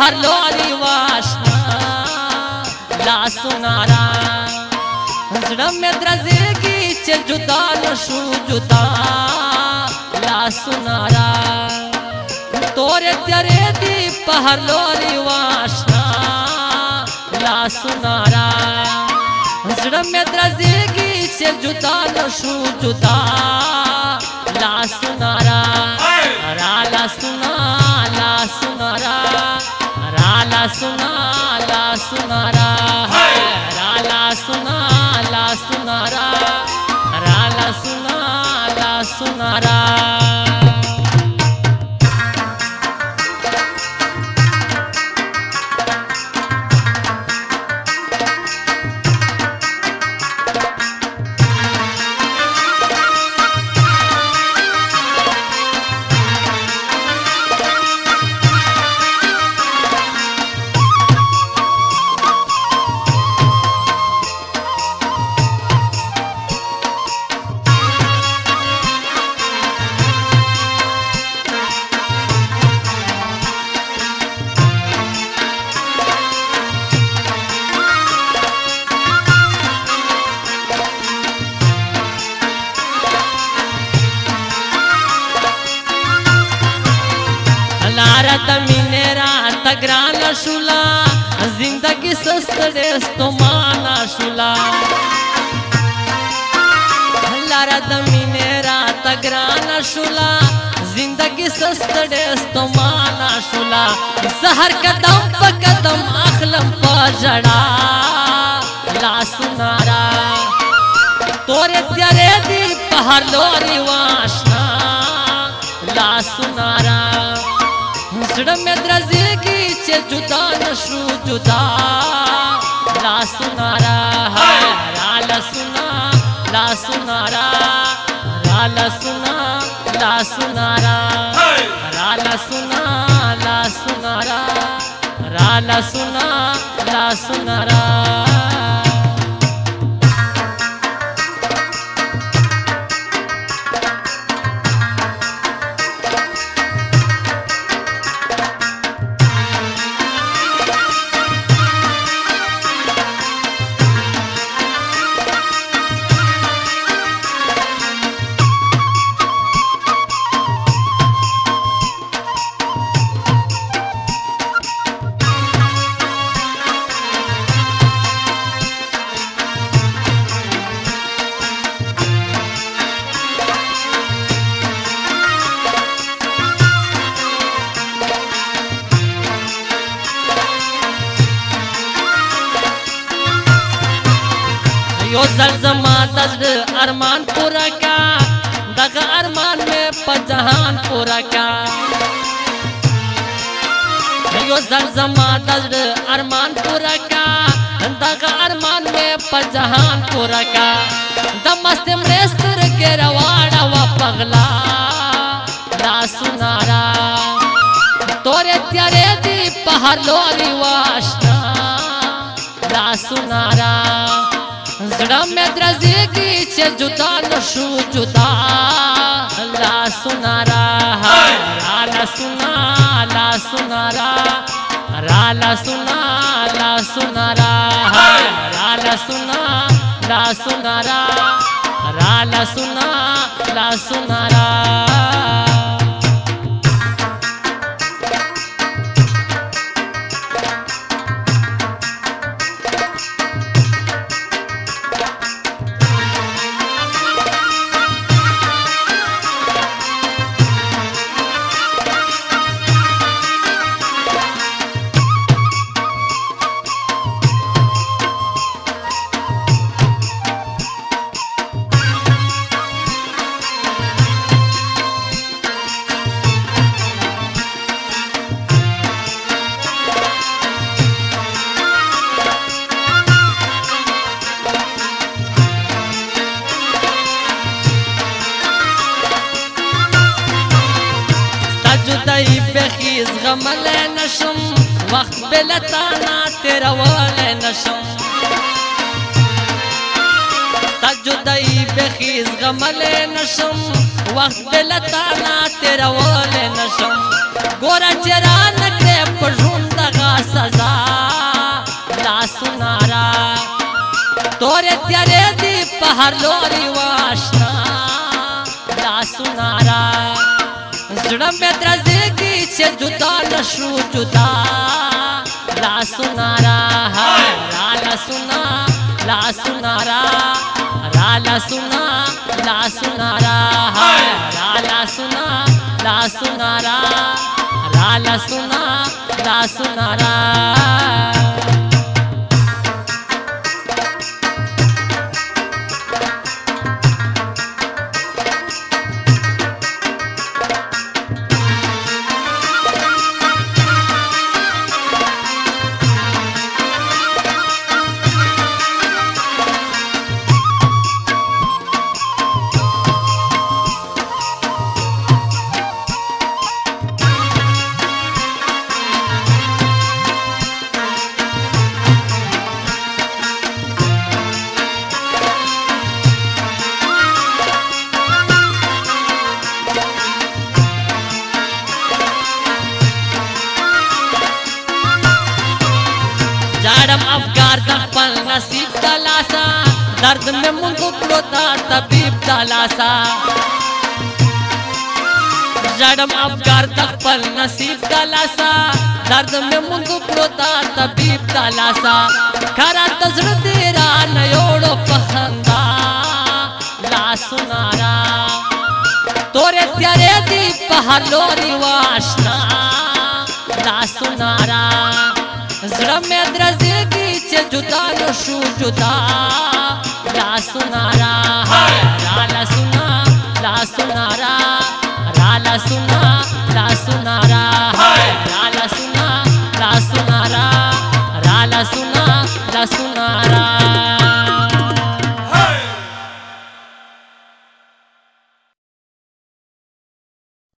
هر لوري واشنا لاسونارا زړه مې درځيږي چې جدا نشو جدا لاسونارا تورې تیارې دي په هر لوري واشنا لاسونارا زړه مې درځيږي چې جدا نشو جدا لاسونارا را لاسونا لاسونارا را لاسونا لاسونارا را لاسونا لاسونارا را لاسونا لاسونارا تمینرا تگرانا شولا زندگی سست دستمانا شولا لارا تمینرا تگرانا شولا زندگی سست دستمانا شولا سحر قدم پا قدم اخلم پا جڑا لاسونارا تورے تیارے دی پہر لوری واشنا لاسونارا زړه مې درځيږي چې جدا نشو جدا لاسونارا را لاسونا لاسونارا را لاسونا لاسونارا را لاسونا لاسونارا را لاسونا لاسونارا यो زلزما دزد ارمان پورا کا دغه ارمان میں په جهان پورا کا यो زلزما دزد ارمان پورا کا دغه ارمان میں په جهان پورا کا د مست مرستر کې رواړه وا پغلا لاسونارا تورې تیارې دی په هر لوري واشنا لاسونارا زړه مې درځيږي چې جدا نشو جدا لاسونارا را لاسونا لاسونارا را لاسونا لاسونارا را لاسونا لاسونارا را لاسونا لاسونارا جدائی بخیز غمل نشم وقت بلتانا تیروال نشم تا جدائی بخیز غمل نشم وقت بلتانا تیروال نشم گورا چرا نکرے پژون دغا सजा ला सुनारा तोरे तेरे दी पहर लोरी वाशना ला सुनारा जड़ में द्रजेगी छे जुदा नशू जुदा ला सुनारा ला सुना ला सुनारा ला सुना ला सुनारा ला सुना ला सुनारा ला सुना ला सुनारा जाडम अफगार दपल नसीब तलासा दर्द में मुंगो प्रोता तबीब तलासा जाडम अफगार दपल नसीब तलासा दर्द में मुंगो प्रोता तबीब तलासा खरा तजर तेरा नयोड़ो पखंदा ला सुनारा तोरे त्यारे दी पहलोरी वाशना ला सुनारा जड़ में द्रजेगी छे जुदा नशू जुदा ला सुनारा ला सुना ला सुनारा ला सुना ला सुनारा ला सुना ला सुनारा ला सुना ला सुनारा